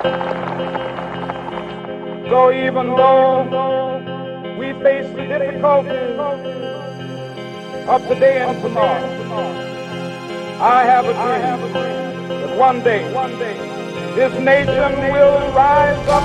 So even though we face the difficulties of today and tomorrow, I have a dream that one day this nation will rise up.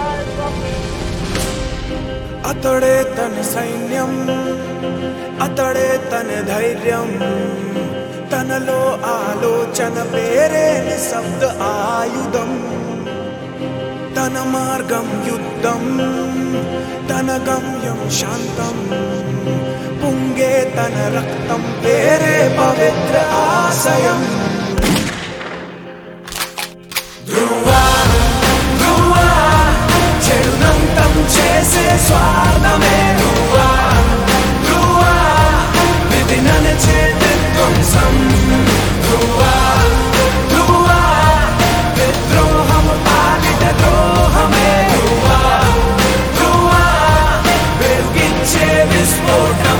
అతడే తన సైన్యం, అతడే తన ధైర్యం, తనలో ఆలోచన పేరే నిశ్శబ్ద ఆయుధం. తన మార్గం యుద్ధం, తన గమ్యం శాంతం, పొంగే తన రక్తం పేరే పవిత్ర ఆశయం. ధ్రువా ధ్రువా చెడునంతం చేసే స్వార్థమే ధ్రువా ధ్రువా విధి నడిచే విధ్వంసం ధ్రువా ధ్రువా విద్రోహం పాలిట ద్రోహమే ధ్రువా ధ్రువా వెలుగిచ్చే విస్ఫోటం.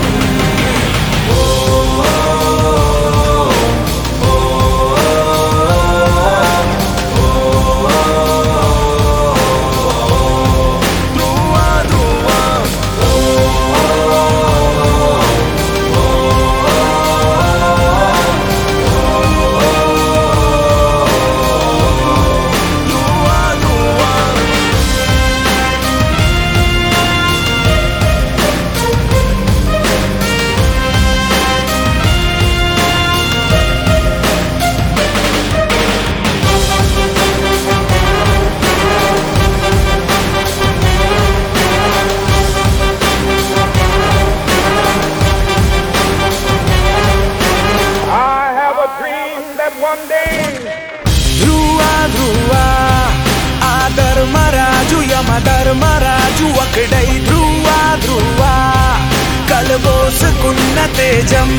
ధ్రువా ధ్రువా ఆ ధర్మరాజు యమధర్మరాజు ఒకడై ధ్రువా ధ్రువా కలబోసుకున్న తేజం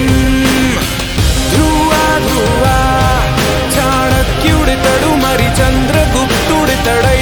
ధ్రువా ధ్రువా చాణక్యుడితడు మరి చంద్రగుప్తుడితడై